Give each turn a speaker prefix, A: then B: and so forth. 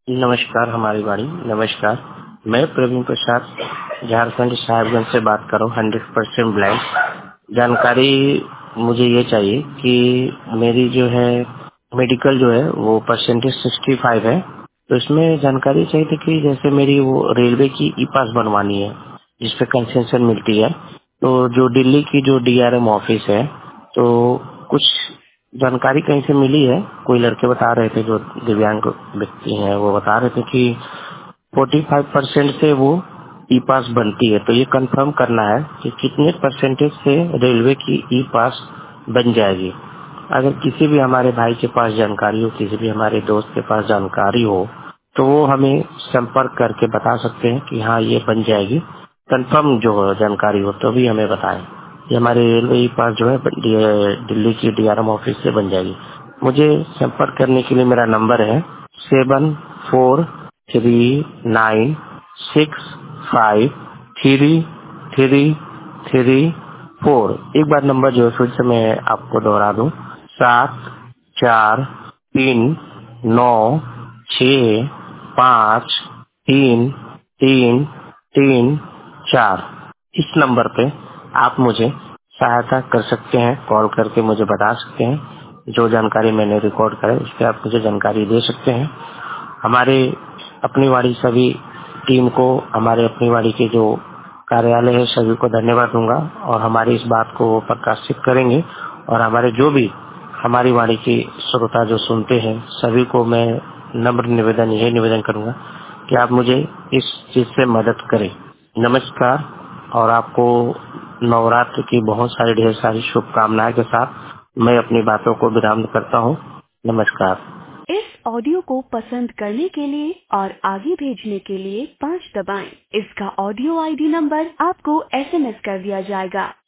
A: नमस्कार हमारी वाणी। नमस्कार, मैं प्रवीण प्रसाद झारखंड साहेबगंज से बात कर रहा हूँ। 100% ब्लाइंड। जानकारी मुझे ये चाहिए कि मेरी जो है मेडिकल जो है वो परसेंटेज 65 है। तो इसमें जानकारी चाहिए थी कि जैसे मेरी वो रेलवे की ई पास बनवानी है जिसपे कंसेशन मिलती है। तो जो दिल्ली की जो DRM ऑफिस है, तो कुछ जानकारी कहीं से मिली है। कोई लड़के बता रहे थे जो दिव्यांग व्यक्ति हैं, वो बता रहे थे कि 45% से वो ई पास बनती है। तो ये कंफर्म करना है कि कितने परसेंटेज से रेलवे की ई पास बन जाएगी। अगर किसी भी हमारे भाई के पास जानकारी हो, किसी भी हमारे दोस्त के पास जानकारी हो, तो वो हमें संपर्क करके बता सकते हैं कि हाँ ये बन जाएगी। कंफर्म जो जानकारी हो तो भी हमें बताएं। ये हमारे रेलवे पास जो है दिल्ली की DRM ऑफिस से बन जाएगी। मुझे संपर्क करने के लिए मेरा नंबर है 7439653334। एक बार नंबर जो है फिर से मैं आपको दोहरा दूं, 7439653334। इस नंबर पे आप मुझे सहायता कर सकते हैं। कॉल करके मुझे बता सकते हैं जो जानकारी मैंने रिकॉर्ड करा है, उस पर आप मुझे जानकारी दे सकते हैं। हमारे अपनी वाड़ी सभी टीम को, हमारे अपनी वाड़ी के जो कार्यालय है सभी को धन्यवाद दूंगा और हमारी इस बात को प्रकाशित करेंगे। और हमारे जो भी हमारी वाणी की श्रोता जो सुनते हैं सभी को मैं नम्र निवेदन यही निवेदन करूंगा कि आप मुझे इस चीज से मदद करें। नमस्कार। और आपको नवरात्र की बहुत सारी ढेर सारी शुभकामनाएं के साथ मैं अपनी बातों को विराम करता हूँ। नमस्कार। इस ऑडियो को पसंद करने के लिए और आगे भेजने के लिए 5 दबाएं। इसका ऑडियो ID नंबर आपको SMS कर दिया जाएगा।